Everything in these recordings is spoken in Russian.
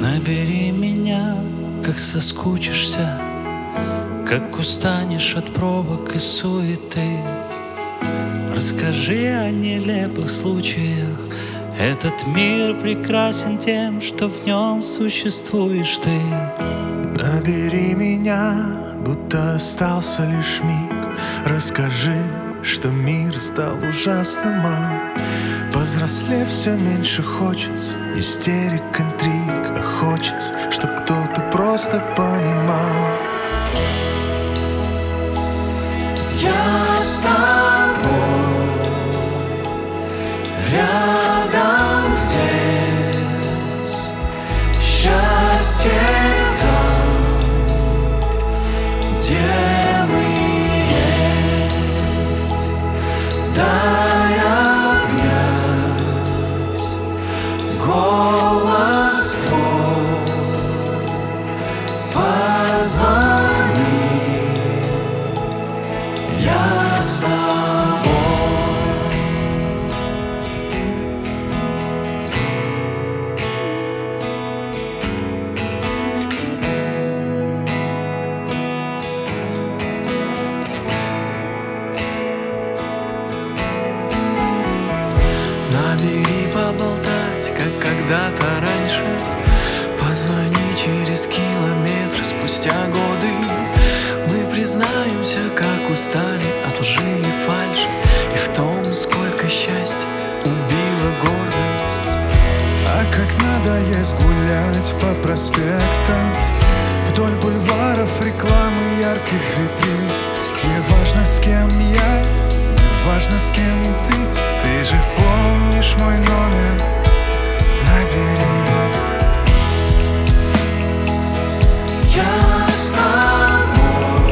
Набери меня, как соскучишься, как устанешь от пробок и суеты. Расскажи о нелепых случаях. Этот мир прекрасен тем, что в нем существуешь ты. Набери меня, будто остался лишь миг. Расскажи, что мир стал ужасно мал. Повзрослев все меньше хочется истерик, интриг, а хочется, чтоб кто-то просто понимал. Я с тобой рядом здесь, счастье там, где мы есть. Дай обнять голос твой, позвони, я с тобой. Набери поболтать, как когда-то раньше. Позвони через километры спустя годы. Мы признаемся, как устали от лжи и фальши, и в том, сколько счастья убила гордость. А как надоест гулять по проспектам, вдоль бульваров рекламы ярких витрин. Не важно, с кем я, не важно, с кем ты же помнишь мой номер. Набери. Я с тобой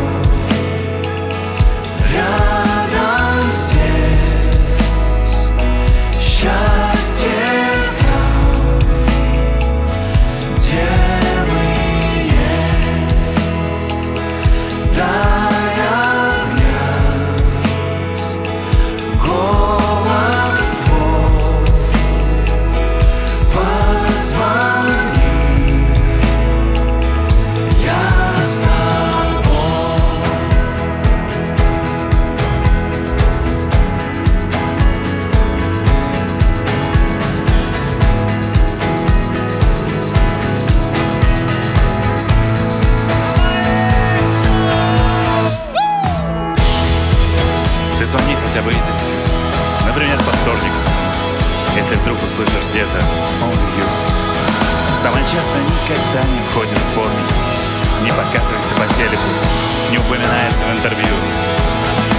рядом здесь, счастье там, где мы есть. Дай обнять голос твой, позвони, я с тобой. Ты звони хотя бы изредка, например, по вторникам, если вдруг услышишь где-то Only You. Самое часто никогда не входит в сборник, не показывается по телеку, не упоминается в интервью.